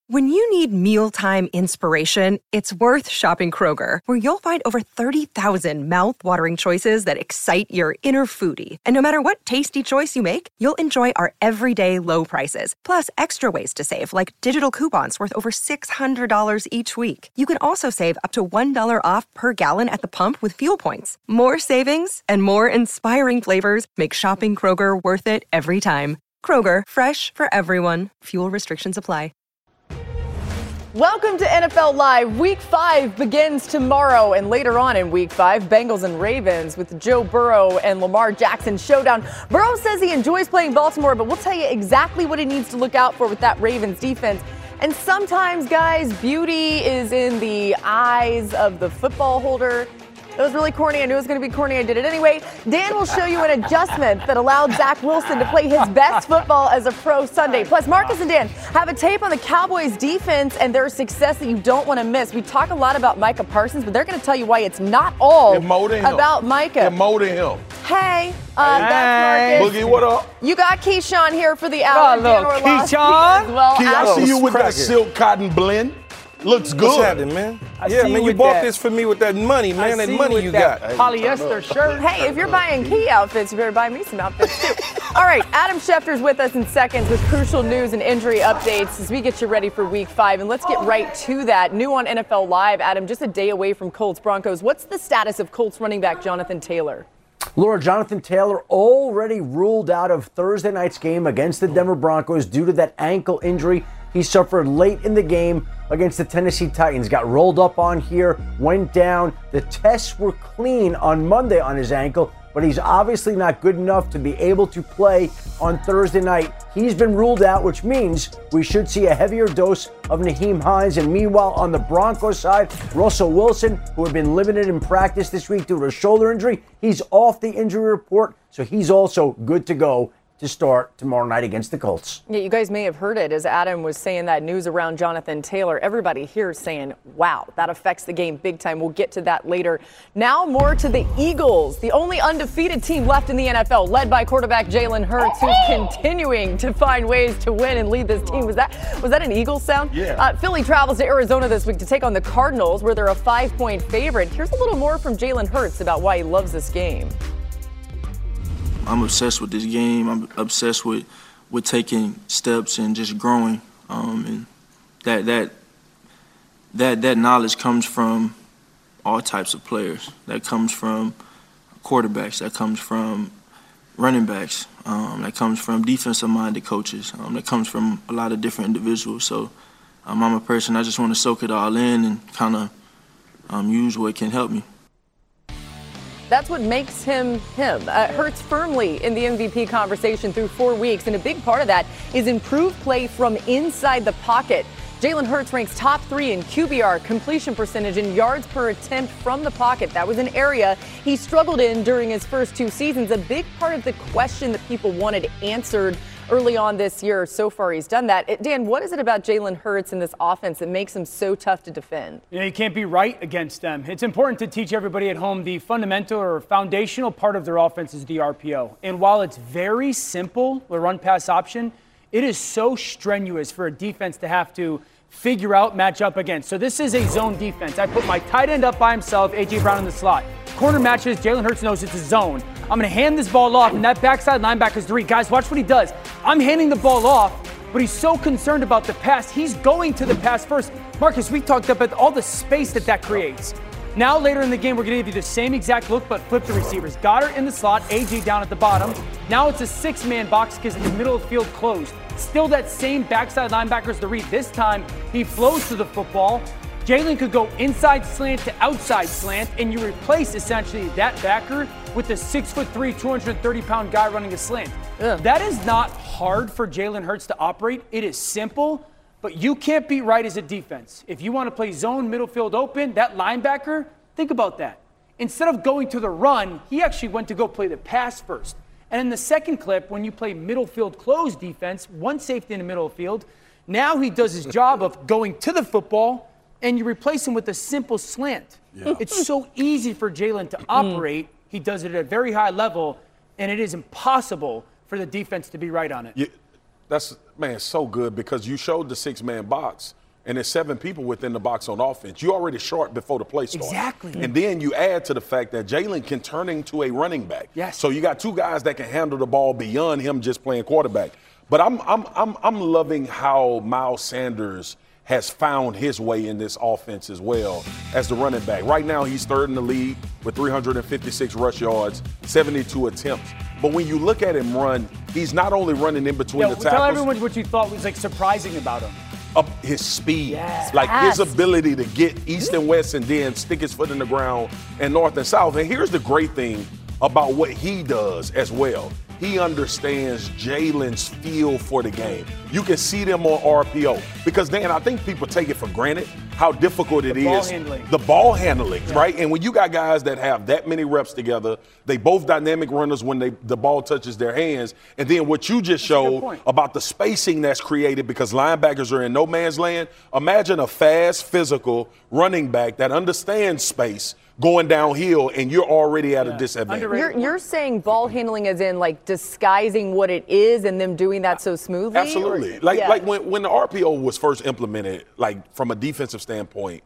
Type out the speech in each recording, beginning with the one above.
When you need mealtime inspiration, it's worth shopping Kroger, where you'll find over 30,000 mouth-watering choices that excite your inner foodie. And no matter what tasty choice you make, you'll enjoy our everyday low prices, plus extra ways to save, like digital coupons worth over $600 each week. You can also save up to $1 off per gallon at the pump with fuel points. More savings and more inspiring flavors make shopping Kroger worth it every time. Kroger, fresh for everyone. Fuel restrictions apply. Welcome to NFL Live. Week 5 begins tomorrow, and later on in Week 5, Bengals and Ravens with Joe Burrow and Lamar Jackson showdown. Burrow says he enjoys playing Baltimore, but we'll tell you exactly what he needs to look out for with that Ravens defense. And sometimes, guys, beauty is in the eyes of the football holder. That was really corny. I knew it was going to be corny. I did it anyway. Dan will show you an adjustment that allowed Zach Wilson to play his best football as a pro Sunday. Plus, Marcus and Dan have a tape on the Cowboys defense and their success that you don't want to miss. We talk a lot about Micah Parsons, but they're going to tell you why it's not all about Micah. They're molding him. Hey, that's Marcus. Boogie, what up? You got Keyshawn here for the hour. Hello, Keyshawn. Well, I see you with that silk cotton blend. Looks good. What's happening, man? You bought this for me with that money, man. That money you got. Polyester shirt. Hey, if you're buying Key outfits, you better buy me some outfits too. All right, Adam Schefter's with us in seconds with crucial news and injury updates as we get you ready for Week 5. And let's get right to that. New on NFL Live, Adam, just a day away from Colts Broncos. What's the status of Colts running back Jonathan Taylor? Laura, Jonathan Taylor already ruled out of Thursday night's game against the Denver Broncos due to that ankle injury he suffered late in the game against the Tennessee Titans. Got rolled up on here, went down. The tests were clean on Monday on his ankle, but he's obviously not good enough to be able to play on Thursday night. He's been ruled out, which means we should see a heavier dose of Nyheim Hines. And meanwhile, on the Broncos side, Russell Wilson, who had been limited in practice this week due to a shoulder injury, he's off the injury report, so he's also good to go to start tomorrow night against the Colts. Yeah, you guys may have heard it as Adam was saying that news around Jonathan Taylor. Everybody here is saying, wow, that affects the game big time. We'll get to that later. Now more to the Eagles, the only undefeated team left in the NFL, led by quarterback Jalen Hurts, who's continuing to find ways to win and lead this team. Was that an Eagles sound? Yeah. Philly travels to Arizona this week to take on the Cardinals, where they're a 5-point favorite. Here's a little more from Jalen Hurts about why he loves this game. I'm obsessed with this game. I'm obsessed with taking steps and just growing. And that knowledge comes from all types of players. That comes from quarterbacks. That comes from running backs. That comes from defensive-minded coaches. That comes from a lot of different individuals. So I'm a person, I just want to soak it all in and kind of use what can help me. That's what makes him him. Hurts firmly in the MVP conversation through 4 weeks, and a big part of that is improved play from inside the pocket. Jalen Hurts ranks top 3 in QBR, completion percentage, and yards per attempt from the pocket. That was an area he struggled in during his first 2 seasons. A big part of the question that people wanted answered early on this year. So far, he's done that. Dan, what is it about Jalen Hurts in this offense that makes him so tough to defend? You can't be right against them. It's important to teach everybody at home the fundamental or foundational part of their offense is the RPO. And while it's very simple, the run-pass option, it is so strenuous for a defense to have to figure out, match up against. So this is a zone defense. I put my tight end up by himself, A.J. Brown in the slot. Corner matches, Jalen Hurts knows it's a zone. I'm going to hand this ball off, and that backside linebacker's the read. Guys, watch what he does. I'm handing the ball off, but he's so concerned about the pass. He's going to the pass first. Marcus, we talked about all the space that creates. Now, later in the game, we're going to give you the same exact look, but flip the receivers. Goddard in the slot, A.J. down at the bottom. Now it's a 6-man box because the middle of the field closed. Still that same backside linebacker's the read. This time, he flows to the football. Jalen could go inside slant to outside slant, and you replace essentially that backer with a 6'3", 230-pound guy running a slant. That is not hard for Jalen Hurts to operate. It is simple, but you can't be right as a defense. If you want to play zone, middle field open, that linebacker, think about that. Instead of going to the run, he actually went to go play the pass first. And in the second clip, when you play middle field closed defense, one safety in the middle of the field, now he does his job of going to the football, and you replace him with a simple slant. Yeah. It's so easy for Jalen to operate. He does it at a very high level, and it is impossible for the defense to be right on it. That's, man, so good because you showed the 6-man box, and there's 7 people within the box on offense. You already short before the play starts. Exactly. And then you add to the fact that Jalen can turn into a running back. Yes. So you got 2 guys that can handle the ball beyond him just playing quarterback. But I'm loving how Miles Sanders has found his way in this offense as well as the running back. Right now, he's 3rd in the league with 356 rush yards, 72 attempts. But when you look at him run, he's not only running in between the tackles. Tell everyone what you thought was surprising about him. His speed, yes, his ability to get east and west and then stick his foot in the ground and north and south. And here's the great thing about what he does as well. He understands Jalen's feel for the game. You can see them on RPO because, Dan, I think people take it for granted how difficult it is. The ball handling, right? And when you got guys that have that many reps together, they both dynamic runners when the ball touches their hands. And then what you just showed about the spacing that's created because linebackers are in no man's land. Imagine a fast, physical running back that understands space going downhill, and you're already at a disadvantage. You're saying ball handling as in disguising what it is and them doing that so smoothly? Absolutely. Like when the RPO was first implemented, from a defensive standpoint,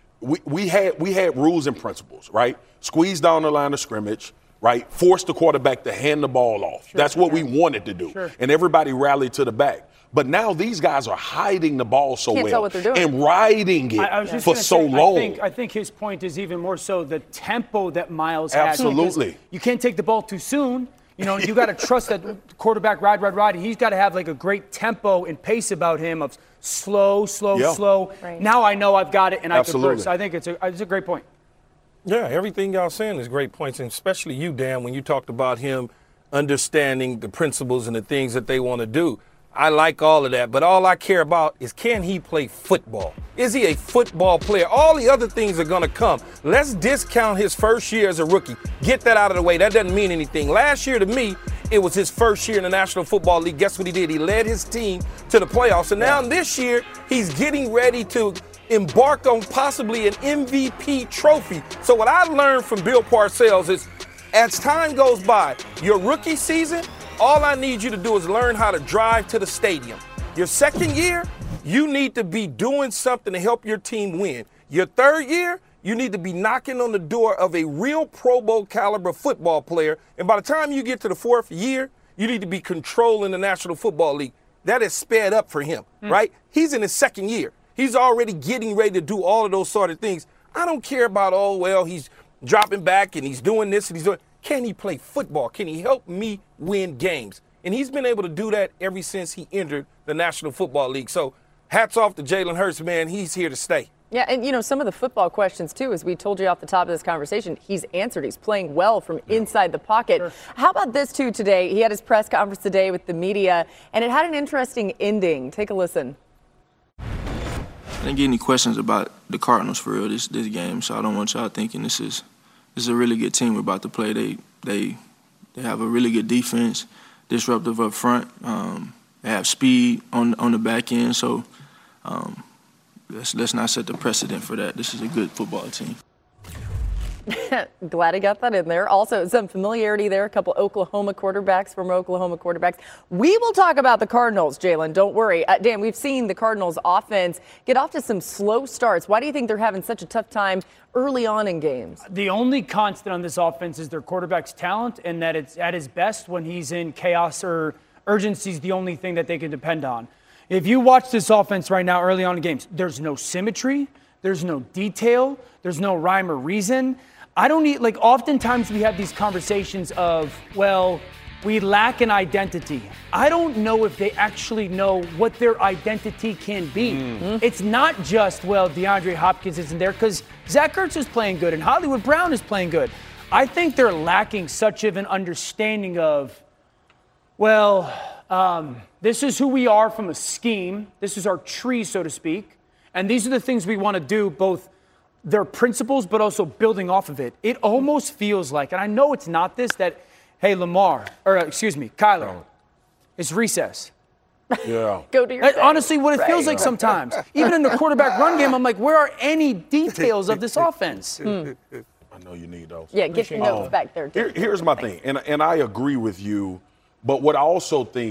we had rules and principles, right? Squeeze down the line of scrimmage, right? Force the quarterback to hand the ball off. That's what we wanted to do. And everybody rallied to the back. But now these guys are hiding the ball so Can't tell what they're doing. and riding it for so long. I think his point is even more so the tempo that Miles has. Absolutely. You can't take the ball too soon. You got to trust that quarterback ride. He's got to have a great tempo and pace about him of slow. Right. Now I know I've got it and Absolutely. I can burst. I think it's a great point. Yeah, everything y'all saying is great points, and especially you, Dan, when you talked about him understanding the principles and the things that they want to do. I like all of that, but all I care about is can he play football? Is he a football player? All the other things are going to come. Let's discount his first year as a rookie. Get that out of the way. That doesn't mean anything. Last year to me, it was his first year in the National Football League. Guess what he did? He led his team to the playoffs. And now this year, he's getting ready to embark on possibly an MVP trophy. So what I learned from Bill Parcells is as time goes by, your rookie season, all I need you to do is learn how to drive to the stadium. Your second year, you need to be doing something to help your team win. Your third year, you need to be knocking on the door of a real Pro Bowl caliber football player. And by the time you get to the 4th year, you need to be controlling the National Football League. That is sped up for him, right? He's in his second year. He's already getting ready to do all of those sort of things. I don't care about, he's dropping back and he's doing this and he's doing. Can he play football? Can he help me win games? And he's been able to do that ever since he entered the National Football League. So hats off to Jalen Hurts, man. He's here to stay. Yeah, and some of the football questions, too, as we told you off the top of this conversation, he's answered. He's playing well from inside the pocket. Sure. How about this, too, today? He had his press conference today with the media, and it had an interesting ending. Take a listen. I didn't get any questions about the Cardinals for real this game, so I don't want y'all thinking this is a really good team we're about to play. They have a really good defense, disruptive up front. They have speed on the back end, so let's not set the precedent for that. This is a good football team. Glad he got that in there. Also, some familiarity there. A couple Oklahoma quarterbacks, former Oklahoma quarterbacks. We will talk about the Cardinals, Jalen. Don't worry. Dan, we've seen the Cardinals offense get off to some slow starts. Why do you think they're having such a tough time early on in games? The only constant on this offense is their quarterback's talent, and that it's at his best when he's in chaos or urgency is the only thing that they can depend on. If you watch this offense right now early on in games, there's no symmetry, there's no detail, there's no rhyme or reason. I don't need, oftentimes we have these conversations of, we lack an identity. I don't know if they actually know what their identity can be. It's not just, DeAndre Hopkins isn't there, because Zach Ertz is playing good and Hollywood Brown is playing good. I think they're lacking such of an understanding of, this is who we are from a scheme. This is our tree, so to speak. And these are the things we want to do, both their principles, but also building off of it. It almost feels like, and I know it's not this, that, hey, Kyler, it's recess. Yeah. Go to your That's honestly what it feels like sometimes. Even in the quarterback run game, I'm like, where are any details of this offense? I know you need those. Yeah, get your notes back there. Here's my thing, and I agree with you, but what I also think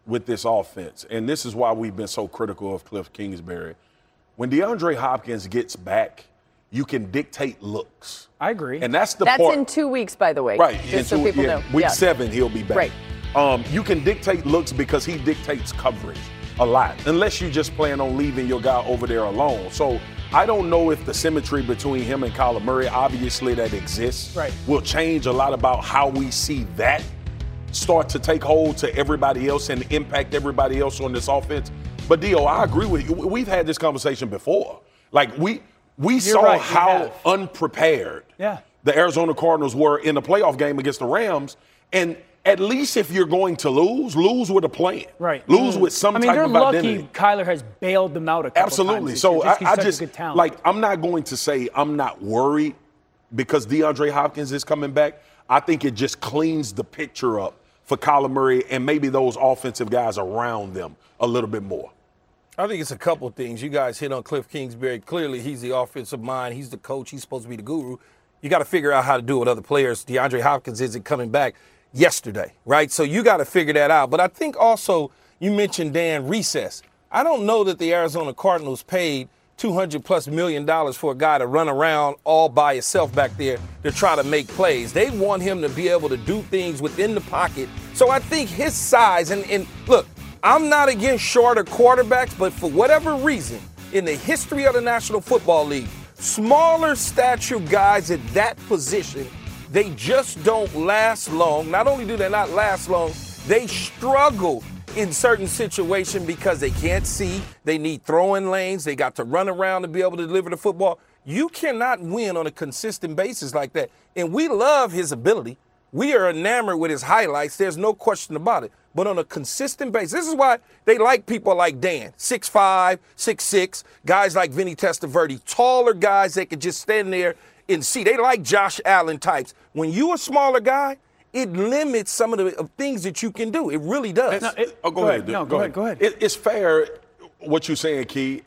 with this offense, and this is why we've been so critical of Cliff Kingsbury. When DeAndre Hopkins gets back, you can dictate looks. I agree. And that's the That's part. in 2 weeks, by the way. Right. Just so people know. Week 7, he'll be back. Right. You can dictate looks because he dictates coverage a lot, unless you just plan on leaving your guy over there alone. So I don't know if the symmetry between him and Kyler Murray, obviously that exists, will change a lot about how we see that start to take hold to everybody else and impact everybody else on this offense. But, Dio, I agree with you. We've had this conversation before. Like, we saw how unprepared the Arizona Cardinals were in the playoff game against the Rams. And at least if you're going to lose with a plan. Right. Lose with some type of identity. I mean, they're lucky Kyler has bailed them out a couple Absolutely. times. So I just, just like, I'm not going to say I'm not worried because DeAndre Hopkins is coming back. I think it just cleans the picture up for Kyler Murray and maybe those offensive guys around them a little bit more. I think it's a couple of things. You guys hit on Cliff Kingsbury. Clearly, he's the offensive mind. He's the coach. He's supposed to be the guru. You got to figure out how to do it with other players. DeAndre Hopkins isn't coming back yesterday, right? So you got to figure that out. But I think also you mentioned Dan recess. I don't know that the Arizona Cardinals paid $200+ million for a guy to run around all by himself back there to try to make plays. They want him to be able to do things within the pocket. So I think his size, and look, I'm not against shorter quarterbacks, but for whatever reason, in the history of the National Football League, smaller stature guys at that position, they just don't last long. Not only do they not last long, they struggle in certain situations because they can't see. They need throwing lanes. They got to run around to be able to deliver the football. You cannot win on a consistent basis like that. And we love his ability. We are enamored with his highlights. There's no question about it. But on a consistent basis, this is why they like people like Dan, 6'5", 6'6", guys like Vinny Testaverde, taller guys that can just stand there and see. They like Josh Allen types. When you're a smaller guy, it limits some of the things that you can do. It really does. Go ahead. Go ahead. It's fair what you're saying, Key.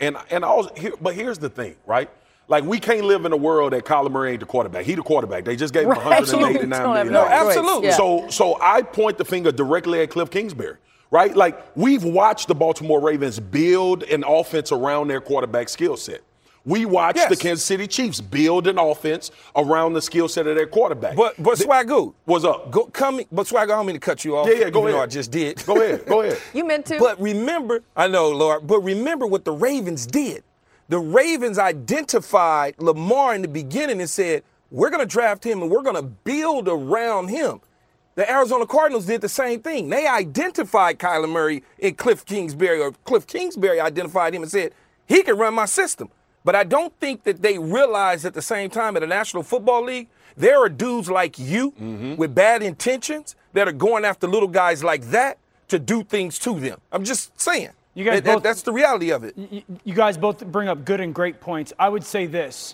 But here's the thing, right? Like, we can't live in a world that Kyler Murray ain't the quarterback. He the quarterback. They just gave him $189 million. No, absolutely. Yeah. So I point the finger directly at Cliff Kingsbury, right? Like, we've watched the Baltimore Ravens build an offense around their quarterback skill set. We watched the Kansas City Chiefs build an offense around the skill set of their quarterback. But Swagoo, what's up? But Swagoo, I don't mean to cut you off. Yeah, go ahead. I just did. Go ahead. You meant to. But remember, I know, Lord, but remember what the Ravens did. The Ravens identified Lamar in the beginning and said, we're going to draft him and we're going to build around him. The Arizona Cardinals did the same thing. They identified Kyler Murray and Cliff Kingsbury, or Cliff Kingsbury identified him and said, he can run my system. But I don't think that they realized at the same time in the National Football League, there are dudes like you with bad intentions that are going after little guys like that to do things to them. I'm just saying. You guys that's the reality of it. You guys both bring up good and great points. I would say this.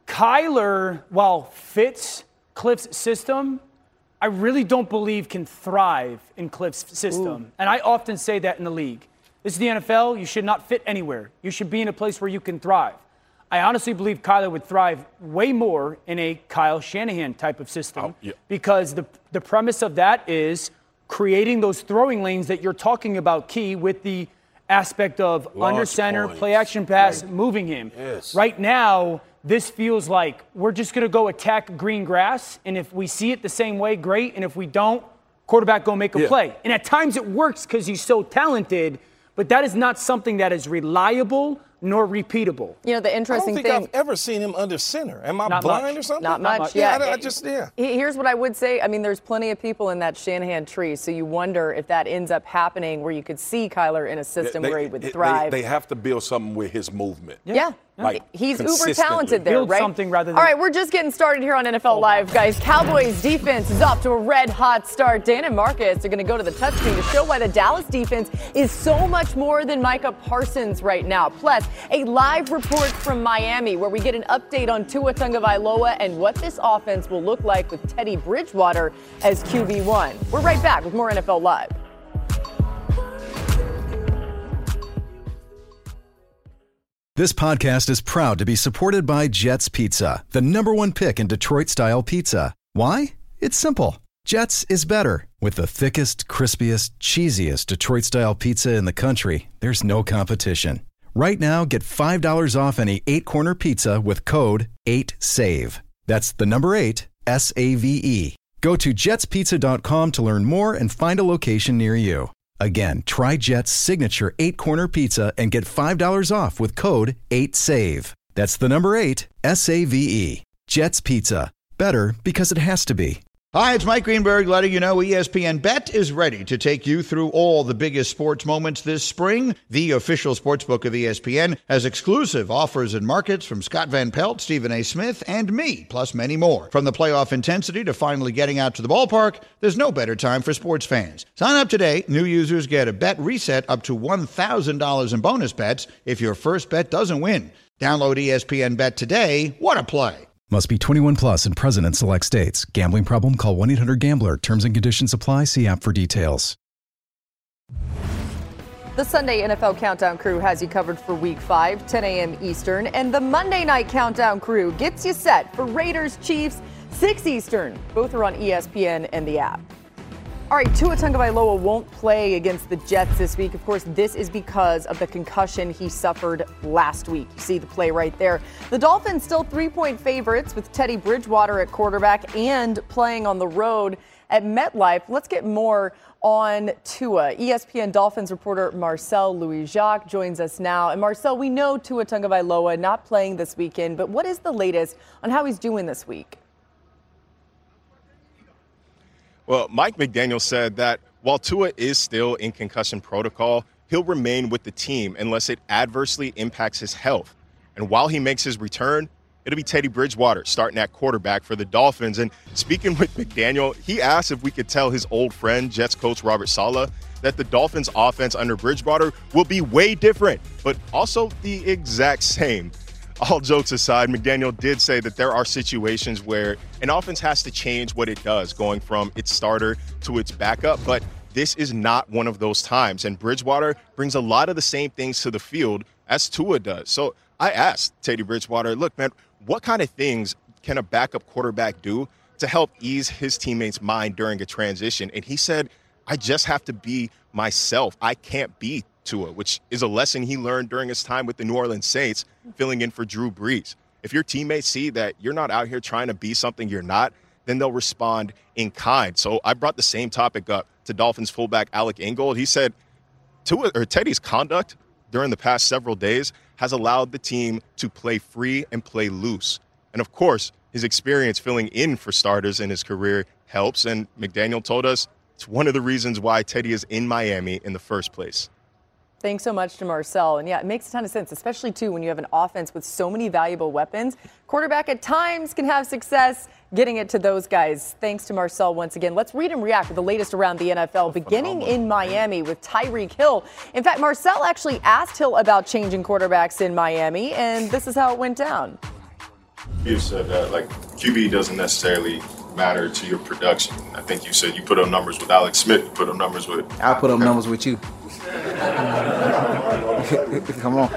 Kyler, while fits Cliff's system, I really don't believe can thrive in Cliff's system. Ooh. And I often say that in the league. This is the NFL. You should not fit anywhere. You should be in a place where you can thrive. I honestly believe Kyler would thrive way more in a Kyle Shanahan type of system because the premise of that is creating those throwing lanes that you're talking about, Key, with the aspect of under center, play action pass, moving him. Yes. Right now, this feels like we're just going to go attack green grass, and if we see it the same way, great, and if we don't, quarterback go make a play. And at times it works because he's so talented, but that is not something that is reliable nor repeatable. You know, the interesting thing. I don't think I've ever seen him under center. Am I Not blind much. or something? Not much. Yeah, Yeah. Here's what I would say. I mean, there's plenty of people in that Shanahan tree, so you wonder if that ends up happening where you could see Kyler in a system where he would thrive. They have to build something with his movement. Yeah. Like, he's uber talented there, Build right? something rather than. All right, we're just getting started here on NFL Live, guys. Cowboys defense is off to a red-hot start. Dan and Marcus are going to go to the touchscreen to show why the Dallas defense is so much more than Micah Parsons right now. Plus, a live report from Miami where we get an update on Tua Tagovailoa and what this offense will look like with Teddy Bridgewater as QB1. We're right back with more NFL Live. This podcast is proud to be supported by Jets Pizza, the #1 pick in Detroit-style pizza. Why? It's simple. Jets is better. With the thickest, crispiest, cheesiest Detroit-style pizza in the country, there's no competition. Right now, get $5 off any 8-corner pizza with code 8SAVE. That's the number 8, S-A-V-E. Go to jetspizza.com to learn more and find a location near you. Again, try Jet's signature 8-corner pizza and get $5 off with code 8SAVE. That's the number 8, S-A-V-E. Jet's Pizza. Better because it has to be. Hi, it's Mike Greenberg letting you know ESPN Bet is ready to take you through all the biggest sports moments this spring. The official sportsbook of ESPN has exclusive offers and markets from Scott Van Pelt, Stephen A. Smith, and me, plus many more. From the playoff intensity to finally getting out to the ballpark, there's no better time for sports fans. Sign up today. New users get a bet reset up to $1,000 in bonus bets if your first bet doesn't win. Download ESPN Bet today. What a play. Must be 21 plus and present in select states. Gambling problem? Call 1-800-GAMBLER. Terms and conditions apply. See app for details. The Sunday NFL Countdown crew has you covered for Week 5, 10 a.m. Eastern. And the Monday Night Countdown crew gets you set for Raiders Chiefs, 6 Eastern. Both are on ESPN and the app. All right, Tua Tagovailoa won't play against the Jets this week. Of course, this is because of the concussion he suffered last week. You see the play right there. The Dolphins still 3-point favorites with Teddy Bridgewater at quarterback and playing on the road at MetLife. Let's get more on Tua. ESPN Dolphins reporter Marcel Louis-Jacques joins us now. And Marcel, we know Tua Tagovailoa not playing this weekend, but what is the latest on how he's doing this week? Well, Mike McDaniel said that while Tua is still in concussion protocol, he'll remain with the team unless it adversely impacts his health. And while he makes his return, it'll be Teddy Bridgewater starting at quarterback for the Dolphins. And speaking with McDaniel, he asked if we could tell his old friend, Jets coach Robert Saleh, that the Dolphins' offense under Bridgewater will be way different, but also the exact same. All jokes aside, McDaniel did say that there are situations where an offense has to change what it does, going from its starter to its backup, but this is not one of those times. And Bridgewater brings a lot of the same things to the field as Tua does. So I asked Teddy Bridgewater, look, man, what kind of things can a backup quarterback do to help ease his teammates' mind during a transition? And he said, I just have to be myself. I can't be Tua, which is a lesson he learned during his time with the New Orleans Saints, filling in for Drew Brees. If your teammates see that you're not out here trying to be something you're not, then they'll respond in kind. So I brought the same topic up to Dolphins fullback Alec Ingold. He said Teddy's conduct during the past several days has allowed the team to play free and play loose. And of course, his experience filling in for starters in his career helps. And McDaniel told us it's one of the reasons why Teddy is in Miami in the first place. Thanks so much to Marcel. And yeah, it makes a ton of sense, especially too when you have an offense with so many valuable weapons. Quarterback at times can have success getting it to those guys. Thanks to Marcel once again. Let's read and react with the latest around the NFL, beginning in Miami with Tyreek Hill. In fact, Marcel actually asked Hill about changing quarterbacks in Miami, and this is how it went down. You said that, QB doesn't necessarily matter to your production. I think you said you put up numbers with Alex Smith, you put up numbers with... I put up numbers with you. Come on.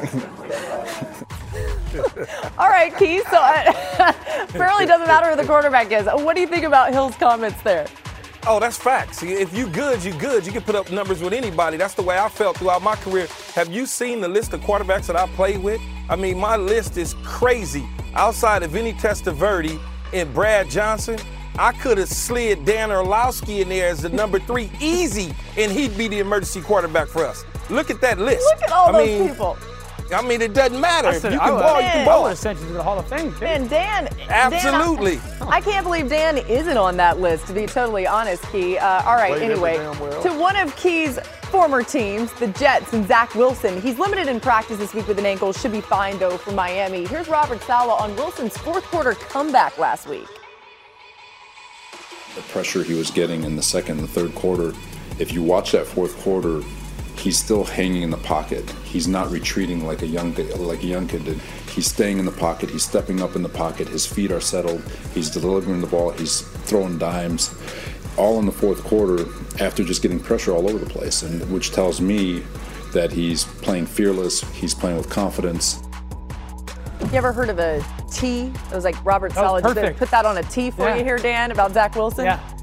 All right, Keith. So apparently doesn't matter who the quarterback is. What do you think about Hill's comments there? Oh, that's facts. If you good, you good. You can put up numbers with anybody. That's the way I felt throughout my career. Have you seen the list of quarterbacks that I played with? I mean, my list is crazy. Outside of Vinny Testaverde and Brad Johnson, I could have slid Dan Orlowski in there as the number 3 easy, and he'd be the emergency quarterback for us. Look at that list. Look at all those people. I mean, it doesn't matter. If you can ball, you can I ball. would have sent you to the Hall of Fame, too. Man, Dan. Absolutely. Dan, I can't believe Dan isn't on that list, to be totally honest, Key. All right, anyway, to one of Key's former teams, the Jets, and Zach Wilson. He's limited in practice this week with an ankle. Should be fine, though, for Miami. Here's Robert Saleh on Wilson's fourth-quarter comeback last week. The pressure he was getting in the second and the third quarter, if you watch that fourth quarter, he's still hanging in the pocket. He's not retreating like a young kid did. He's staying in the pocket. He's stepping up in the pocket. His feet are settled. He's delivering the ball. He's throwing dimes, all in the fourth quarter after just getting pressure all over the place, and which tells me that he's playing fearless. He's playing with confidence. You ever heard of a T? It was like Robert Saleh perfect. put that on a T for you here, Dan, about Zach Wilson? Yeah.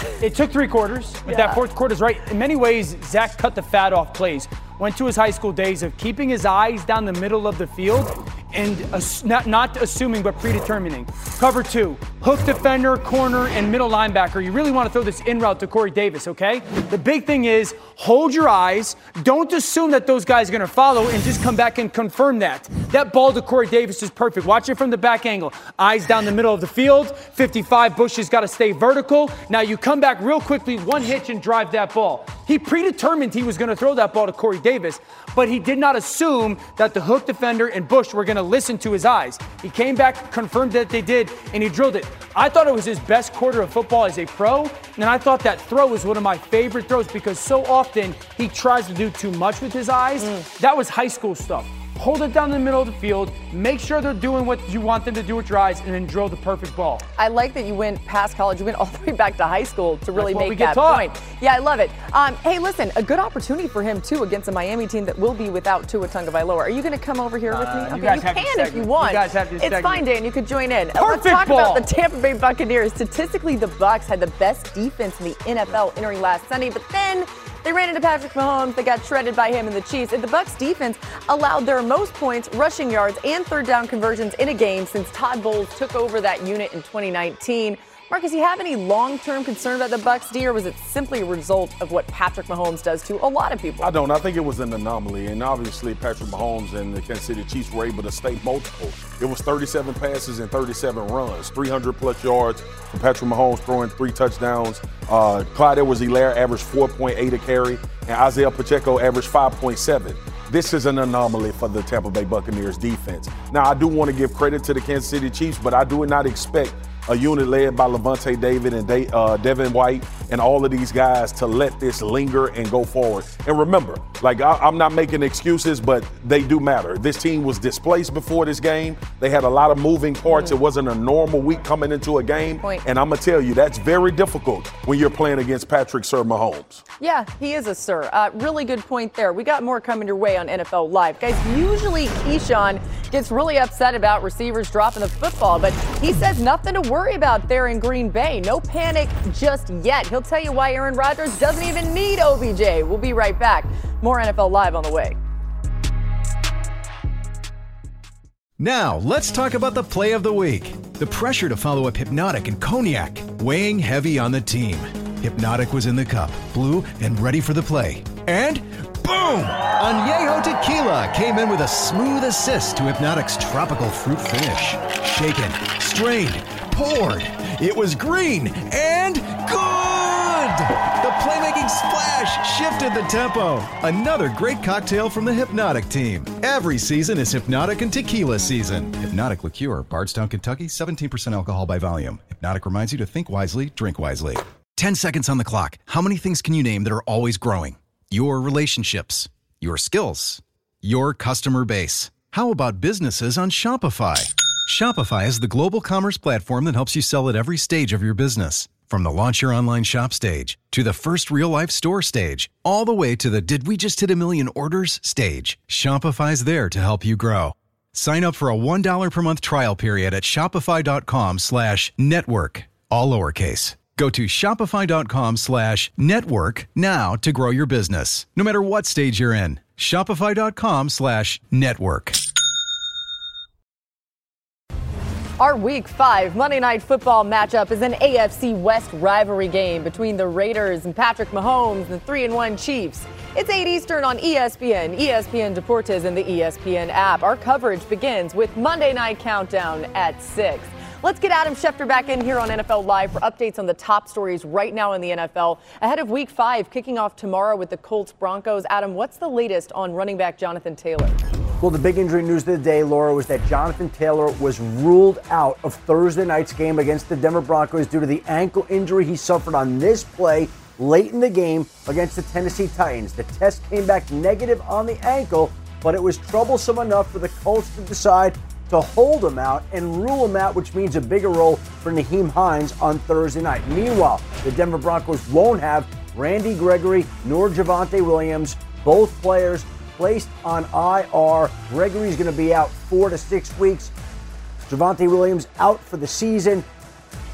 It took 3 quarters, but that fourth quarter is right. In many ways, Zach cut the fat off plays. Went to his high school days of keeping his eyes down the middle of the field and not assuming but predetermining. Cover 2, hook defender, corner, and middle linebacker. You really want to throw this in route to Corey Davis, okay? The big thing is hold your eyes. Don't assume that those guys are going to follow and just come back and confirm that. That ball to Corey Davis is perfect. Watch it from the back angle. Eyes down the middle of the field. 55 Bush's got to stay vertical. Now you come back real quickly, one hitch, and drive that ball. He predetermined he was going to throw that ball to Corey Davis, but he did not assume that the hook defender and Bush were going to listen to his eyes. He came back, confirmed that they did, and he drilled it. I thought it was his best quarter of football as a pro, and I thought that throw was one of my favorite throws because so often he tries to do too much with his eyes. That was high school stuff. Hold it down the middle of the field, make sure they're doing what you want them to do with your eyes, and then drill the perfect ball. I like that you went past college. You went all the way back to high school to really make that point. Yeah, I love it. Hey, listen, a good opportunity for him, too, against a Miami team that will be without Tua Tagovailoa. Are you going to come over here with me? Okay, you can if you want. You guys have this segment. It's fine, Dan. You could join in. Let's talk about the Tampa Bay Buccaneers. Statistically, the Bucs had the best defense in the NFL entering last Sunday, but then they ran into Patrick Mahomes. They got shredded by him and the Chiefs. And the Bucs defense allowed their most points, rushing yards, and third down conversions in a game since Todd Bowles took over that unit in 2019. Marcus, do you have any long-term concern about the Bucs D, or was it simply a result of what Patrick Mahomes does to a lot of people? I don't. I think it was an anomaly, and obviously Patrick Mahomes and the Kansas City Chiefs were able to stay multiple. It was 37 passes and 37 runs, 300-plus yards from Patrick Mahomes throwing 3 touchdowns. Clyde Edwards-Helaire averaged 4.8 a carry, and Isaiah Pacheco averaged 5.7. This is an anomaly for the Tampa Bay Buccaneers defense. Now, I do want to give credit to the Kansas City Chiefs, but I do not expect a unit led by Levante David and Devin White and all of these guys to let this linger and go forward. And remember, I'm not making excuses, but they do matter. This team was displaced before this game. They had a lot of moving parts. It wasn't a normal week coming into a game. And I'm going to tell you, that's very difficult when you're playing against Patrick Sir Mahomes. Yeah, he is a sir. Really good point there. We got more coming your way on NFL Live. Guys, usually Keyshawn gets really upset about receivers dropping the football, but he says nothing to worry about there in Green Bay. No panic just yet. He'll tell you why Aaron Rodgers doesn't even need OBJ. We'll be right back. More NFL Live on the way. Now, let's talk about the play of the week. The pressure to follow up Hypnotic and Cognac, weighing heavy on the team. Hypnotic was in the cup, blue, and ready for the play. And boom! Añejo Tequila came in with a smooth assist to Hypnotic's tropical fruit finish. Shaken, strained, poured. It was green and good! The playmaking splash shifted the tempo. Another great cocktail from the Hypnotic team. Every season is Hypnotic and Tequila season. Hypnotic Liqueur, Bardstown, Kentucky, 17% alcohol by volume. Hypnotic reminds you to think wisely, drink wisely. 10 seconds on the clock. How many things can you name that are always growing? Your relationships, your skills, your customer base. How about businesses on Shopify? Shopify is the global commerce platform that helps you sell at every stage of your business. From the launch your online shop stage, to the first real-life store stage, all the way to the did we just hit 1 million orders stage, Shopify's there to help you grow. Sign up for a $1 per month trial period at shopify.com/network, all lowercase. Go to shopify.com/network now to grow your business, no matter what stage you're in. Shopify.com/network. Our Week 5 Monday Night Football matchup is an AFC West rivalry game between the Raiders and Patrick Mahomes and 3-1 Chiefs. It's 8 Eastern on ESPN, ESPN Deportes, and the ESPN app. Our coverage begins with Monday Night Countdown at 6. Let's get Adam Schefter back in here on NFL Live for updates on the top stories right now in the NFL. Ahead of Week 5, kicking off tomorrow with the Colts Broncos. Adam, what's the latest on running back Jonathan Taylor? Well, the big injury news of the day, Laura, was that Jonathan Taylor was ruled out of Thursday night's game against the Denver Broncos due to the ankle injury he suffered on this play late in the game against the Tennessee Titans. The test came back negative on the ankle, but it was troublesome enough for the Colts to decide to hold him out and rule him out, which means a bigger role for Nyheim Hines on Thursday night. Meanwhile, the Denver Broncos won't have Randy Gregory nor Javonte Williams, both players placed on IR. Gregory's going to be out 4 to 6 weeks. Javonte Williams out for the season.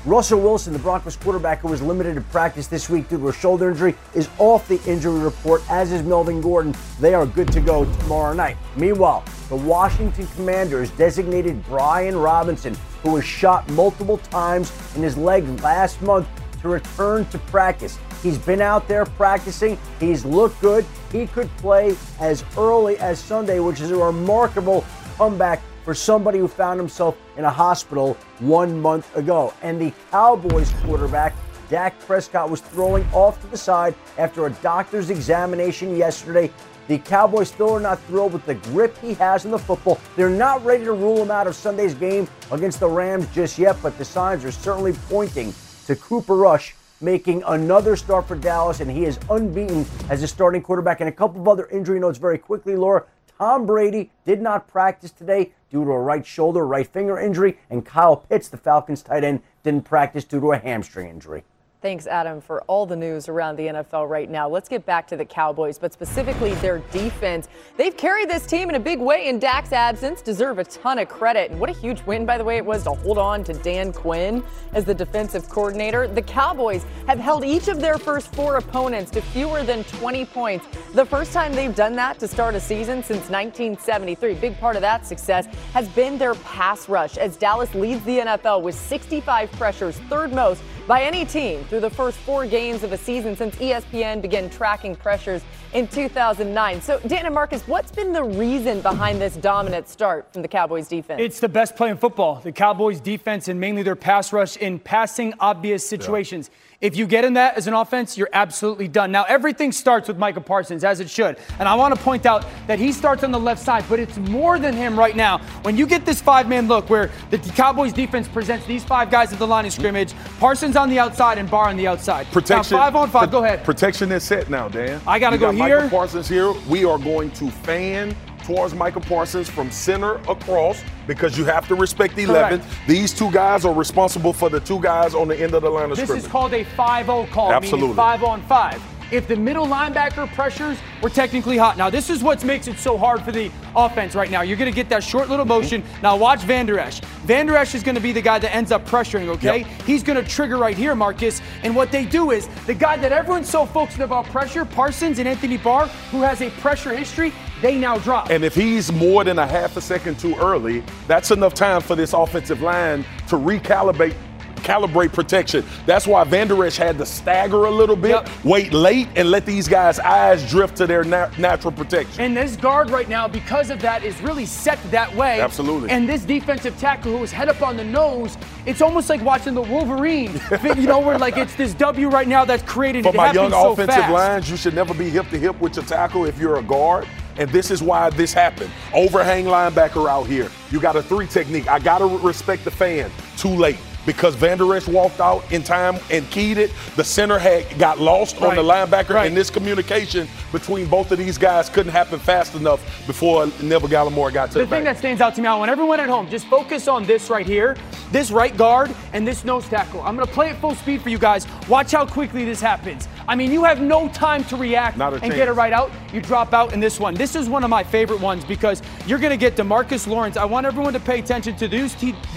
Russell Wilson, the Broncos quarterback who was limited in practice this week due to a shoulder injury, is off the injury report, as is Melvin Gordon. They are good to go tomorrow night. Meanwhile, the Washington Commanders designated Brian Robinson, who was shot multiple times in his leg last month, to return to practice. He's been out there practicing. He's looked good. He could play as early as Sunday, which is a remarkable comeback for somebody who found himself in a hospital 1 month ago. And the Cowboys quarterback, Dak Prescott, was throwing off to the side after a doctor's examination yesterday. The Cowboys still are not thrilled with the grip he has in the football. They're not ready to rule him out of Sunday's game against the Rams just yet, but the signs are certainly pointing to Cooper Rush making another start for Dallas, and he is unbeaten as a starting quarterback. And a couple of other injury notes very quickly, Laura. Tom Brady did not practice today due to a right shoulder, right finger injury, and Kyle Pitts, the Falcons tight end, didn't practice due to a hamstring injury. Thanks, Adam, for all the news around the NFL right now. Let's get back to the Cowboys, but specifically their defense. They've carried this team in a big way in Dak's absence, deserve a ton of credit. And what a huge win, by the way, it was to hold on to Dan Quinn as the defensive coordinator. The Cowboys have held each of their first 4 opponents to fewer than 20 points. The first time they've done that to start a season since 1973. Big part of that success has been their pass rush, as Dallas leads the NFL with 65 pressures, third most by any team through the first 4 games of a season since ESPN began tracking pressures in 2009. So, Dan and Marcus, what's been the reason behind this dominant start from the Cowboys defense? It's the best play in football. The Cowboys defense and mainly their pass rush in passing obvious situations. Yeah. If you get in that as an offense, you're absolutely done. Now, everything starts with Micah Parsons, as it should. And I want to point out that he starts on the left side, but it's more than him right now. When you get this 5-man look where the Cowboys defense presents these 5 guys at the line of scrimmage, Parsons on the outside and Barr on the outside. Protection. Now, 5-on-5, go ahead. Protection is set now, Dan. I got to go here. Micah Parsons here. We are going to fan towards Micah Parsons from center across because you have to respect 11. Correct. These 2 guys are responsible for the 2 guys on the end of the line of scrimmage. This is called a 5-0 call, Absolutely. meaning 5-on-5. If the middle linebacker pressures, we're technically hot. Now, this is what makes it so hard for the offense right now. You're going to get that short little motion. Now, watch Van Der Esch. Van Der Esch is going to be the guy that ends up pressuring, okay? Yep. He's going to trigger right here, Marcus. And what they do is the guy that everyone's so focused about pressure, Parsons and Anthony Barr, who has a pressure history, they now drop. And if he's more than a half a second too early, that's enough time for this offensive line to recalibrate protection. That's why Van Der Esch had to stagger a little bit, wait late, and let these guys' eyes drift to their natural protection. And this guard right now, because of that, is really set that way. Absolutely. And this defensive tackle who is head up on the nose, it's almost like watching the Wolverine. You know, where like it's this W right now that's created. For my young offensive lines, you should never be hip to hip with your tackle if you're a guard. And this is why this happened. Overhang linebacker out here. You got a 3 technique. I got to respect the fan. Too late. Because Van Der Esch walked out in time and keyed it. The center had got lost on the linebacker, and this communication between both of these guys couldn't happen fast enough before Neville Gallimore got to the back. The thing that stands out to me, I want everyone at home, just focus on this right here, this right guard and this nose tackle. I'm going to play it full speed for you guys. Watch how quickly this happens. I mean, you have no time to react and get it right out. You drop out in this one. This is one of my favorite ones because you're going to get DeMarcus Lawrence. I want everyone to pay attention to these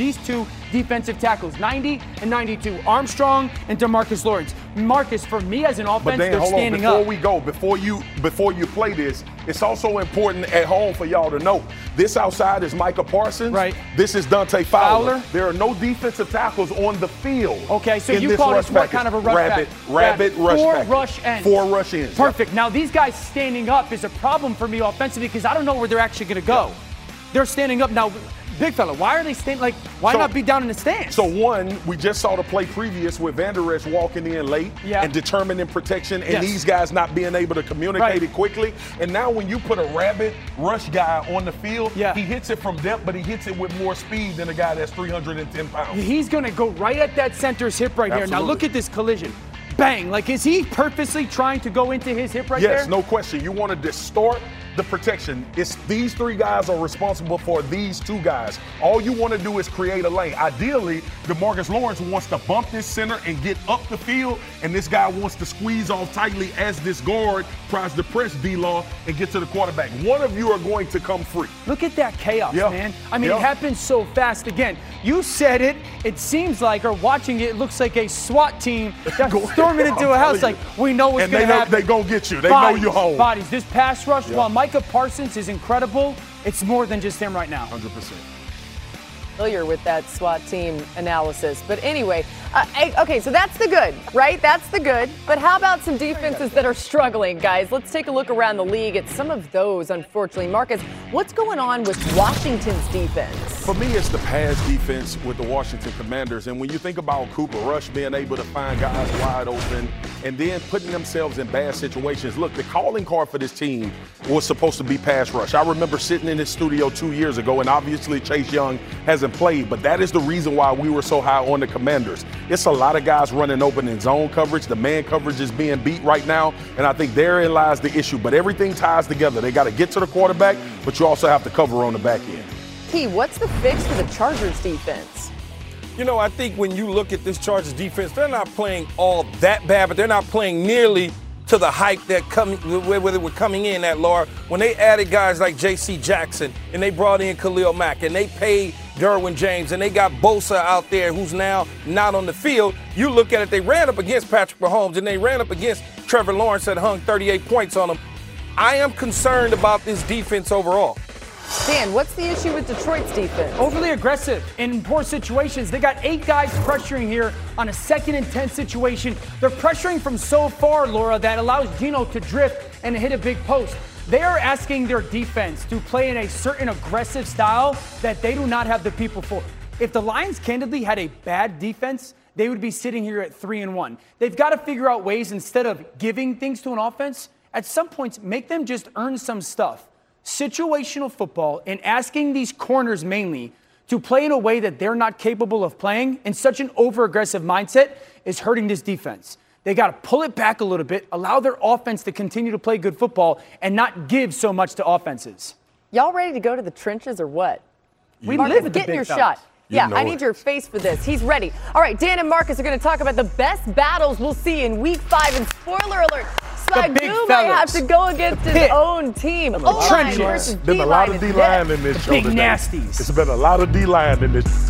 2 defensive tackles, 90 and 92, Armstrong and DeMarcus Lawrence. Marcus, for me as an offense, they're standing up. Before you play this, it's also important at home for y'all to know. This outside is Micah Parsons. Right. This is Dante Fowler. There are no defensive tackles on the field. Okay, so you call this what kind of a rush Rabbit rush package. 4 rush ends. 4 rush ends. Perfect. Now, these guys standing up is a problem for me offensively because I don't know where they're actually going to go. They're standing up now. Big fella, why are they staying? Like, why not be down in the stands? So one, we just saw the play previous with Van Der Esch walking in late and determining protection, and these guys not being able to communicate it quickly. And now when you put a rabbit rush guy on the field, he hits it from depth, but he hits it with more speed than a guy that's 310 pounds. He's going to go right at that center's hip right here. Now look at this collision. Bang. Like, is he purposely trying to go into his hip right there? Yes, no question. You want to distort the protection. It's these three guys are responsible for these two guys. All you want to do is create a lane. Ideally, DeMarcus Lawrence wants to bump this center and get up the field, and this guy wants to squeeze off tightly as this guard tries to press D-Law and get to the quarterback. One of you are going to come free. Look at that chaos, man. I mean, it happens so fast. Again, you said it. It seems like, or watching it, it looks like a SWAT team that's storming into a house. Like, we know what's going to happen. They're going to get you. They know you're home. Bodies. This pass rush, while Micah Parsons is incredible, it's more than just him right now. 100%. Familiar with that SWAT team analysis. But anyway, okay, so that's the good, right? That's the good. But how about some defenses that are struggling, guys? Let's take a look around the league at some of those, unfortunately. Marcus, what's going on with Washington's defense? For me, it's the pass defense with the Washington Commanders. And when you think about Cooper Rush being able to find guys wide open and then putting themselves in bad situations. Look, the calling card for this team was supposed to be pass rush. I remember sitting in this studio 2 years ago, and obviously Chase Young hasn't played, but that is the reason why we were so high on the Commanders. It's a lot of guys running open in zone coverage. The man coverage is being beat right now, and I think therein lies the issue. But everything ties together. They got to get to the quarterback, but you also have to cover on the back end. T, what's the fix for the Chargers defense? You know, I think when you look at this Chargers defense, they're not playing all that bad, but they're not playing nearly to the hype that where they were coming in at, Laura. When they added guys like J.C. Jackson and they brought in Khalil Mack and they paid Derwin James and they got Bosa out there who's now not on the field, you look at it, they ran up against Patrick Mahomes and they ran up against Trevor Lawrence that hung 38 points on them. I am concerned about this defense overall. Dan, what's the issue with Detroit's defense? Overly aggressive in poor situations. They got 8 guys pressuring here on a 2nd and 10 situation. They're pressuring from so far, Laura, that allows Geno to drift and hit a big post. They are asking their defense to play in a certain aggressive style that they do not have the people for. If the Lions candidly had a bad defense, they would be sitting here at 3-1. They've got to figure out ways, instead of giving things to an offense, at some points make them just earn some stuff. Situational football and asking these corners mainly to play in a way that they're not capable of playing in such an over-aggressive mindset is hurting this defense. They got to pull it back a little bit, allow their offense to continue to play good football and not give so much to offenses. Y'all ready to go to the trenches or what? We live at the get big your fellas. shot. Yeah, I it. need your face for this. He's ready. All right, Dan and Marcus are going to talk about the best battles we'll see in Week 5. And spoiler alert, Swagoo might have to go against his own team. O-line versus Been a lot of D-line in this show big today. nasties. It's been a lot of D-line in this.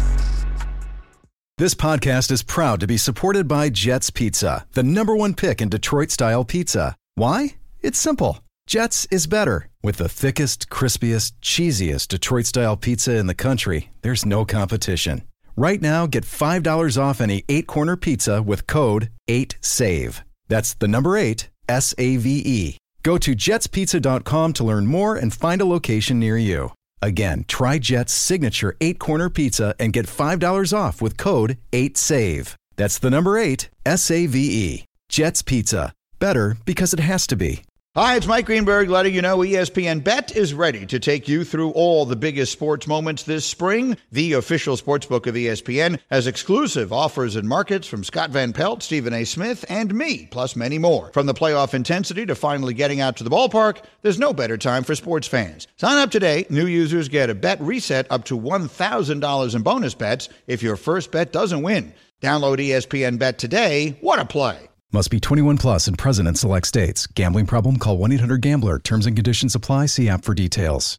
This podcast is proud to be supported by Jets Pizza, the #1 pick in Detroit-style pizza. Why? It's simple. Jets is better. With the thickest, crispiest, cheesiest Detroit-style pizza in the country, there's no competition. Right now, get $5 off any 8-corner pizza with code 8SAVE. That's the number 8, SAVE. Go to jetspizza.com to learn more and find a location near you. Again, try Jet's signature 8-corner pizza and get $5 off with code 8SAVE. That's the number 8, SAVE. Jet's Pizza. Better because it has to be. Hi, it's Mike Greenberg letting you know ESPN Bet is ready to take you through all the biggest sports moments this spring. The official sportsbook of ESPN has exclusive offers and markets from Scott Van Pelt, Stephen A. Smith, and me, plus many more. From the playoff intensity to finally getting out to the ballpark, there's no better time for sports fans. Sign up today. New users get a bet reset up to $1,000 in bonus bets if your first bet doesn't win. Download ESPN Bet today. What a play. Must be 21 plus and present in select states. Gambling problem? Call 1-800-GAMBLER. Terms and conditions apply. See app for details.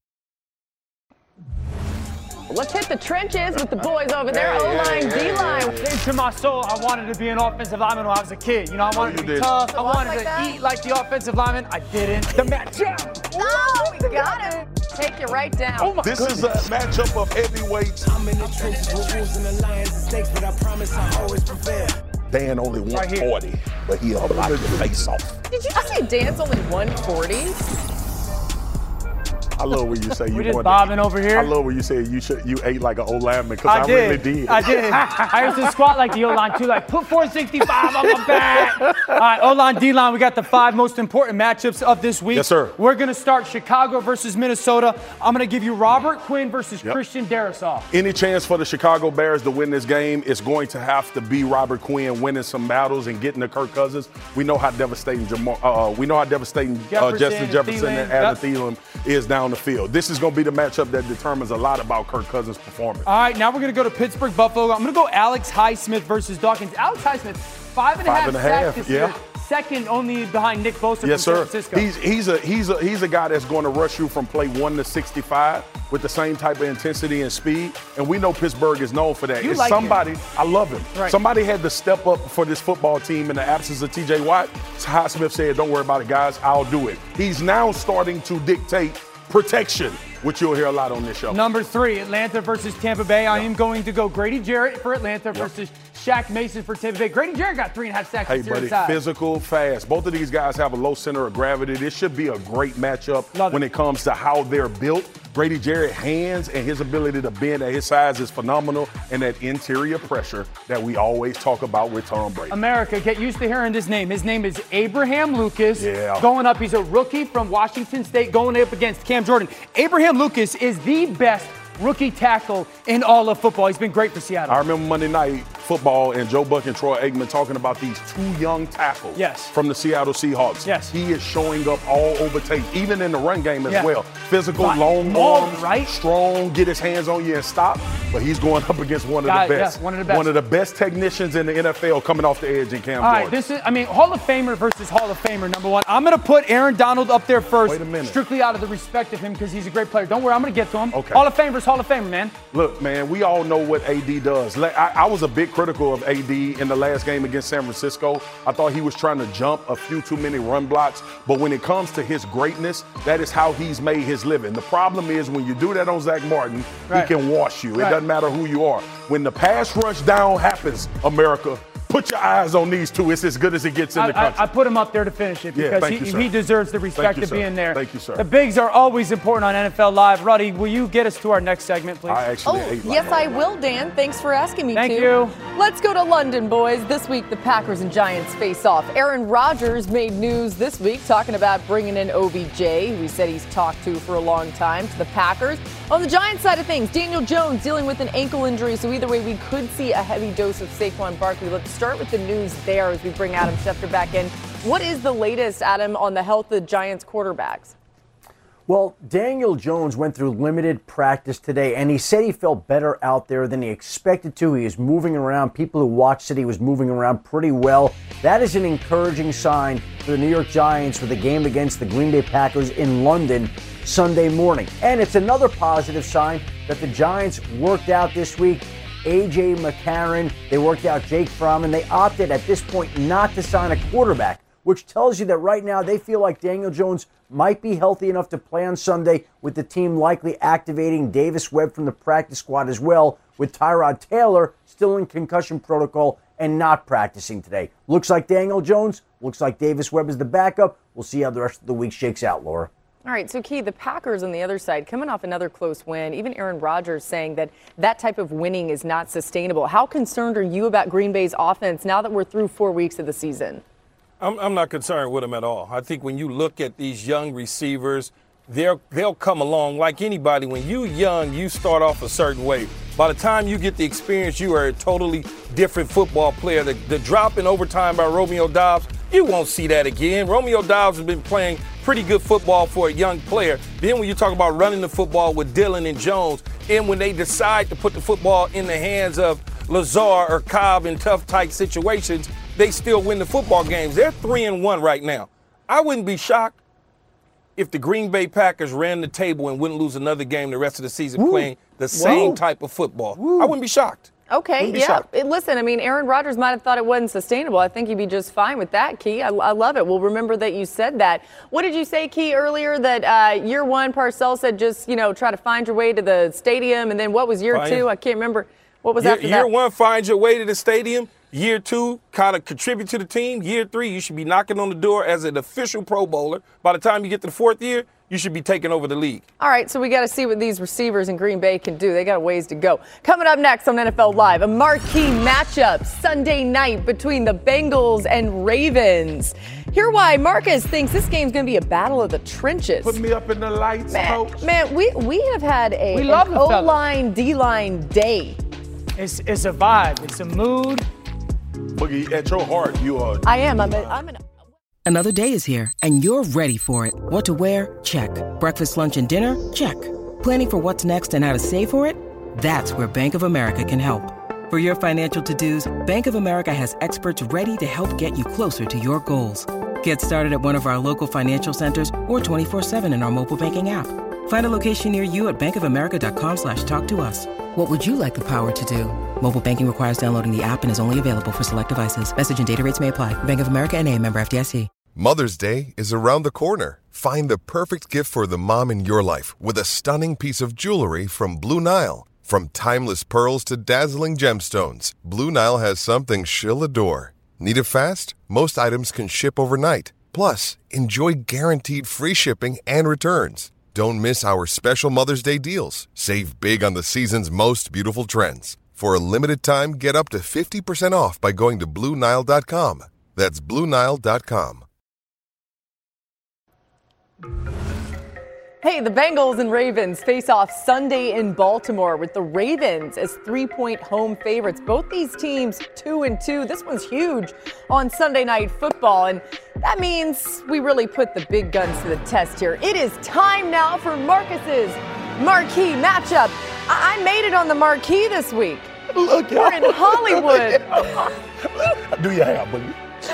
Let's hit the trenches with the boys over there. O-line, D-line. Into my soul, I wanted to be an offensive lineman when I was a kid. You know, I wanted to be tough. I wanted to eat like the offensive lineman. I didn't. The matchup. Oh, we got it. Take you right down. Oh my This goodness. is a matchup of heavyweights. I'm in the trenches with wolves and the lions and snakes, but I promise I always prevail. Dan only 140, but he'll block your face off. Did you just say Dan's only 140? I love when you say you We just wanted- bobbing over here. I love when you say you ate like an old lineman because I really did. I did. I used to squat like the O-line too, like put 465 on my back. All right, O-line, D-line, we got the 5 most important matchups of this week. Yes, sir. We're going to start Chicago versus Minnesota. I'm going to give you Robert Quinn versus Christian Darrisaw. Any chance for the Chicago Bears to win this game is going to have to be Robert Quinn winning some battles and getting to Kirk Cousins. We know how devastating Justin Jefferson and Adam Thielen is down the field. This is going to be the matchup that determines a lot about Kirk Cousins' performance. All right, now we're going to go to Pittsburgh, Buffalo. I'm going to go Alex Highsmith versus Dawkins. Alex Highsmith, 5.5 sacks this year. Second only behind Nick Bosa Yes, from sir. San Francisco. He's a guy that's going to rush you from play 1 to 65 with the same type of intensity and speed. And we know Pittsburgh is known for that. You It's like somebody, him. I love him. Right. Somebody had to step up for this football team in the absence of TJ Watt. Highsmith said, don't worry about it, guys. I'll do it. He's now starting to dictate protection, which you'll hear a lot on this show. Number 3, Atlanta versus Tampa Bay. I am going to go Grady Jarrett for Atlanta versus Shaq Mason for Tampa Bay. Grady Jarrett got 3.5 sacks. Hey, buddy, physical, fast. Both of these guys have a low center of gravity. This should be a great matchup when it comes to how they're built. Grady Jarrett, hands and his ability to bend at his size is phenomenal, and that interior pressure that we always talk about with Tom Brady. America, get used to hearing this name. His name is Abraham Lucas. Yeah. Going up, he's a rookie from Washington State going up against Cam Jordan. Abraham Lucas is the best rookie tackle in all of football. He's been great for Seattle. I remember Monday Night Football and Joe Buck and Troy Aikman talking about these 2 young tackles from the Seattle Seahawks. Yes. He is showing up all over tape, even in the run game as Yeah. well. Physical, long arms, strong, get his hands on you and stop. But he's going up against one of the best. Yeah, one of the best. One of the best technicians in the NFL coming off the edge in Cam All Jordan. right, this is, Hall of Famer versus Hall of Famer, number 1. I'm going to put Aaron Donald up there first. Wait a minute. Strictly out of the respect of him because he's a great player. Don't worry, I'm going to get to him. Okay. Hall of Fame versus Hall of Famer, man. Look, man, we all know what AD does. I was a bit critical of AD in the last game against San Francisco. I thought he was trying to jump a few too many run blocks. But when it comes to his greatness, that is how he's made his living. The problem is when you do that on Zach Martin, he can wash you. It doesn't matter who you are. When the pass rush down happens, America, put your eyes on these 2. It's as good as it gets in the country. I put him up there to finish it because he deserves the respect of being there. Thank you, sir. The bigs are always important on NFL Live. Ruddy, will you get us to our next segment, please? I actually Yes, I will, Dan. Thanks for asking me to. Thank you. Let's go to London, boys. This week, the Packers and Giants face off. Aaron Rodgers made news this week talking about bringing in OBJ, who he said he's talked to for a long time, to the Packers. On the Giants side of things, Daniel Jones dealing with an ankle injury, so either way, we could see a heavy dose of Saquon Barkley. Let's start with the news there as we bring Adam Schefter back in. What is the latest, Adam, on the health of the Giants quarterbacks? Well, Daniel Jones went through limited practice today, and he said he felt better out there than he expected to. He is moving around. People who watched it, he was moving around pretty well. That is an encouraging sign for the New York Giants for the game against the Green Bay Packers in London Sunday morning. And it's another positive sign that the Giants worked out this week. A.J. McCarron, they worked out Jake Fromm, and they opted at this point not to sign a quarterback, which tells you that right now they feel like Daniel Jones might be healthy enough to play on Sunday, with the team likely activating Davis Webb from the practice squad as well, with Tyrod Taylor still in concussion protocol and not practicing today. Looks like Daniel Jones, looks like Davis Webb is the backup. We'll see how the rest of the week shakes out, Laura. All right, so Key, the Packers on the other side, coming off another close win, even Aaron Rodgers saying that that type of winning is not sustainable. How concerned are you about Green Bay's offense now that we're through 4 weeks of the season? I'm not concerned with them at all. I think when you look at these young receivers, they'll come along like anybody. When you're young, you start off a certain way. By the time you get the experience, you are a totally different football player. The drop in overtime by Romeo Doubs, you won't see that again. Romeo Doubs has been playing pretty good football for a young player. Then when you talk about running the football with Dillon and Jones, and when they decide to put the football in the hands of Lazard or Cobb in tough, tight situations, they still win the football games. They're 3-1 right now. I wouldn't be shocked if the Green Bay Packers ran the table and wouldn't lose another game the rest of the season playing the same type of football. I wouldn't be shocked. Okay, yeah. Listen, I mean, Aaron Rodgers might have thought it wasn't sustainable. I think he'd be just fine with that, Key. I love it. We'll remember that you said that. What did you say, Key, earlier? That year one, Parcells said just, try to find your way to the stadium. And then what was year two? I can't remember. What was after that? Year one, find your way to the stadium. Year two, kind of contribute to the team. Year three, you should be knocking on the door as an official Pro Bowler. By the time you get to the fourth year, you should be taking over the league. All right, so we got to see what these receivers in Green Bay can do. They got a ways to go. Coming up next on NFL Live, a marquee matchup Sunday night between the Bengals and Ravens. Hear why Marcus thinks this game's going to be a battle of the trenches. Put me up in the lights, coach. Man, we have had an O-line, D-line day. It's a vibe. It's a mood. Boogie, at your heart, you are. I am. Another day is here, and you're ready for it. What to wear? Check. Breakfast, lunch, and dinner? Check. Planning for what's next and how to save for it? That's where Bank of America can help. For your financial to-dos, Bank of America has experts ready to help get you closer to your goals. Get started at one of our local financial centers or 24/7 in our mobile banking app. Find a location near you at bankofamerica.com/talktous. What would you like the power to do? Mobile banking requires downloading the app and is only available for select devices. Message and data rates may apply. Bank of America NA, member FDIC. Mother's Day is around the corner. Find the perfect gift for the mom in your life with a stunning piece of jewelry from Blue Nile. From timeless pearls to dazzling gemstones, Blue Nile has something she'll adore. Need it fast? Most items can ship overnight. Plus, enjoy guaranteed free shipping and returns. Don't miss our special Mother's Day deals. Save big on the season's most beautiful trends. For a limited time, get up to 50% off by going to BlueNile.com. That's BlueNile.com. Hey, the Bengals and Ravens face off Sunday in Baltimore with the Ravens as 3-point home favorites. Both these teams 2-2. This one's huge on Sunday Night Football, and that means we really put the big guns to the test here. It is time now for Marcus's marquee matchup. I made it on the marquee this week. Look, we're in Hollywood. Do your hair, Boogie.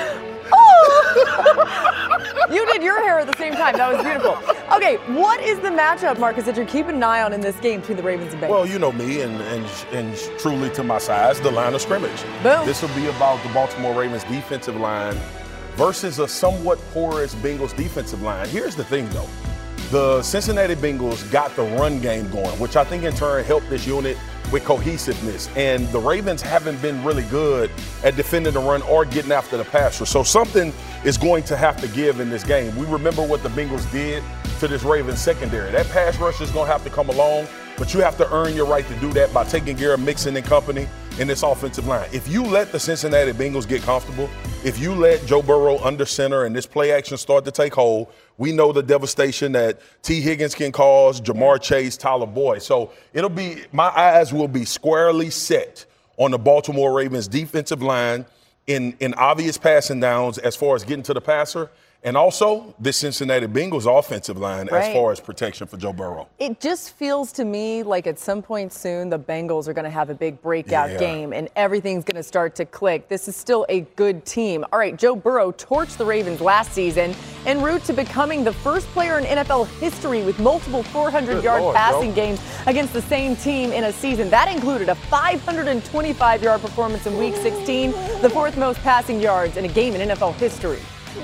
You did your hair at the same time. That was beautiful. Okay, what is the matchup, Marcus, that you're keeping an eye on in this game between the Ravens and Bengals? Well, you know me, and truly to my size, the line of scrimmage. Boom. This will be about the Baltimore Ravens defensive line versus a somewhat porous Bengals defensive line. Here's the thing, though. The Cincinnati Bengals got the run game going, which I think in turn helped this unit with cohesiveness. And the Ravens haven't been really good at defending the run or getting after the passer. So something is going to have to give in this game. We remember what the Bengals did to this Ravens secondary. That pass rush is going to have to come along, but you have to earn your right to do that by taking care of Mixon and company in this offensive line. If you let the Cincinnati Bengals get comfortable, if you let Joe Burrow under center and this play action start to take hold, we know the devastation that T. Higgins can cause, Jamar Chase, Tyler Boyd. So my eyes will be squarely set on the Baltimore Ravens defensive line in obvious passing downs as far as getting to the passer, and also the Cincinnati Bengals offensive line as far as protection for Joe Burrow. It just feels to me like at some point soon the Bengals are going to have a big breakout game and everything's going to start to click. This is still a good team. All right, Joe Burrow torched the Ravens last season en route to becoming the first player in NFL history with multiple 400-yard passing games against the same team in a season. That included a 525-yard performance in Week 16, the fourth most passing yards in a game in NFL history.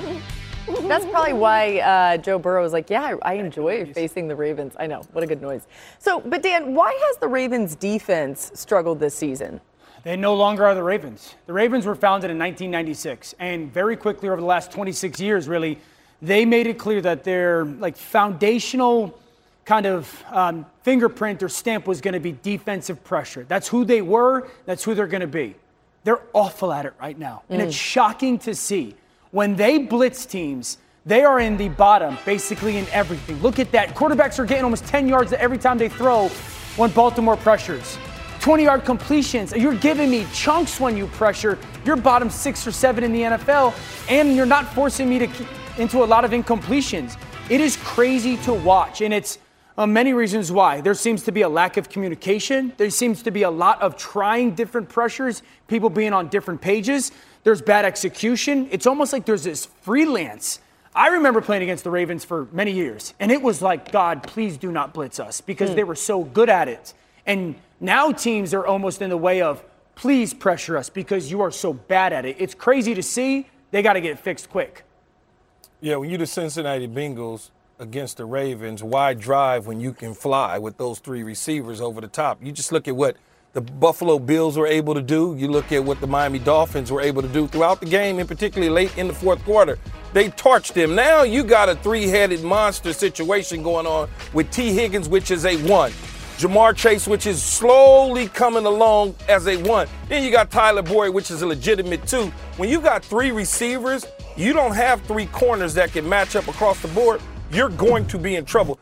That's probably why Joe Burrow is like, yeah, I enjoy facing the Ravens. I know, what a good noise. So, but Dan, why has the Ravens defense struggled this season? They no longer are the Ravens. The Ravens were founded in 1996, and very quickly over the last 26 years, really, they made it clear that their foundational kind of fingerprint or stamp was going to be defensive pressure. That's who they were. That's who they're going to be. They're awful at it right now, and it's shocking to see. When they blitz teams, they are in the bottom, basically in everything. Look at that. Quarterbacks are getting almost 10 yards every time they throw when Baltimore pressures. 20-yard completions. You're giving me chunks when you pressure. You're bottom 6 or 7 in the NFL, and you're not forcing me into a lot of incompletions. It is crazy to watch, and it's many reasons why. There seems to be a lack of communication. There seems to be a lot of trying different pressures, people being on different pages. There's bad execution. It's almost like there's this freelance. I remember playing against the Ravens for many years, and it was like, God, please do not blitz us, because they were so good at it. And now teams are almost in the way of, please pressure us because you are so bad at it. It's crazy to see. They got to get it fixed quick. Yeah, when you're the Cincinnati Bengals against the Ravens, why drive when you can fly with those three receivers over the top? You just look at what the Buffalo Bills were able to do. You look at what the Miami Dolphins were able to do throughout the game, and particularly late in the fourth quarter. They torched him. Now you got a three-headed monster situation going on with T. Higgins, which is a 1. Jamar Chase, which is slowly coming along as a 1. Then you got Tyler Boyd, which is a legitimate 2. When you got 3 receivers, you don't have 3 corners that can match up across the board. You're going to be in trouble.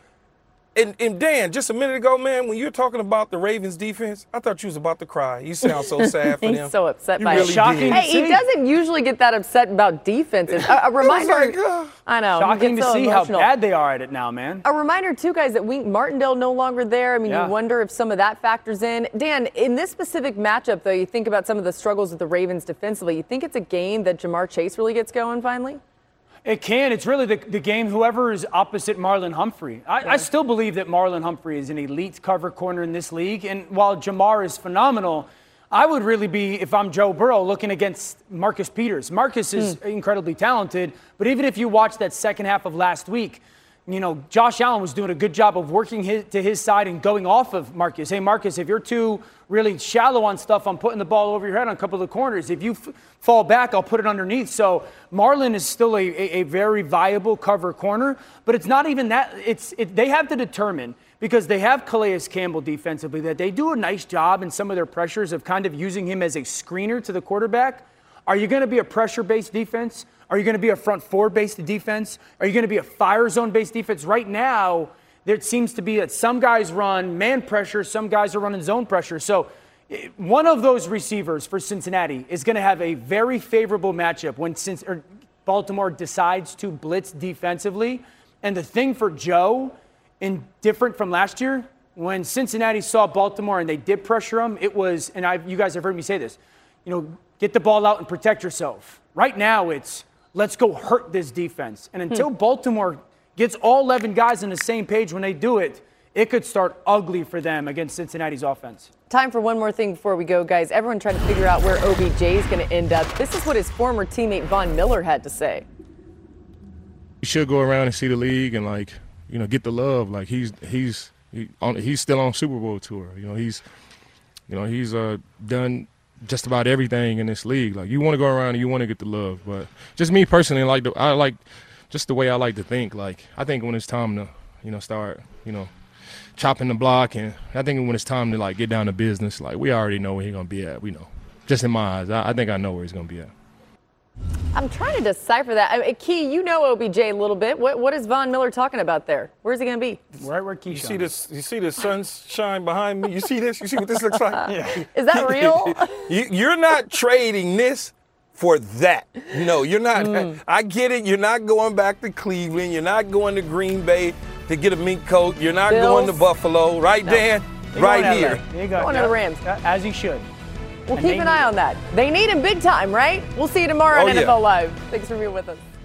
And Dan, just a minute ago, man, when you were talking about the Ravens defense, I thought you was about to cry. You sound so sad for them. He's so upset by really it. Shocking. Hey, he doesn't usually get that upset about defenses. A reminder. I know. Shocking to so see emotional. how bad they are at it now, man. A reminder, too, guys, that Wink Martindale no longer there. I mean, you wonder if some of that factors in. Dan, in this specific matchup, though, you think about some of the struggles with the Ravens defensively. You think it's a game that Jamar Chase really gets going finally? It can. It's really the game, whoever is opposite Marlon Humphrey. I still believe that Marlon Humphrey is an elite cover corner in this league. And while Jamar is phenomenal, I would really be, if I'm Joe Burrow, looking against Marcus Peters. Marcus is incredibly talented, but even if you watch that second half of last week, you know, Josh Allen was doing a good job of working to his side and going off of Marcus. Hey, Marcus, if you're too really shallow on stuff, I'm putting the ball over your head on a couple of the corners. If you fall back, I'll put it underneath. So Marlon is still a very viable cover corner, but it's not even that. They have to determine, because they have Calais Campbell defensively, that they do a nice job in some of their pressures of kind of using him as a screener to the quarterback. Are you going to be a pressure-based defense? Are you going to be a front four-based defense? Are you going to be a fire zone-based defense? Right now, there seems to be that some guys run man pressure, some guys are running zone pressure. So one of those receivers for Cincinnati is going to have a very favorable matchup when Baltimore decides to blitz defensively. And the thing for Joe, different from last year, when Cincinnati saw Baltimore and they did pressure them, it was, and you guys have heard me say this, you know, get the ball out and protect yourself. Right now, it's let's go hurt this defense. And until Baltimore gets all 11 guys on the same page when they do it, it could start ugly for them against Cincinnati's offense. Time for one more thing before we go, guys. Everyone trying to figure out where OBJ is going to end up. This is what his former teammate Von Miller had to say. You should go around and see the league and, like, you know, get the love. Like, he's still on Super Bowl tour. He's done just about everything in this league. Like, you want to go around and you want to get the love. But just me personally, I like just the way I like to think. Like, I think when it's time to, start, chopping the block, and I think when it's time to, like, get down to business, like, we already know where he's going to be at. We know. Just in my eyes, I think I know where he's going to be at. I'm trying to decipher that. Key, you know OBJ a little bit. What is Von Miller talking about there? Where's he going to be? Right where Key. You see the sunshine behind me? You see this? You see what this looks like? Yeah. Is that real? You're not trading this for that. No, you're not. I get it. You're not going back to Cleveland. You're not going to Green Bay to get a mink coat. You're not going to Buffalo. Right, no. Dan? Right here. There you go. Going to the Rams. As he should. We'll keep an eye on that. They need him big time, right? We'll see you tomorrow on NFL Live. Thanks for being with us.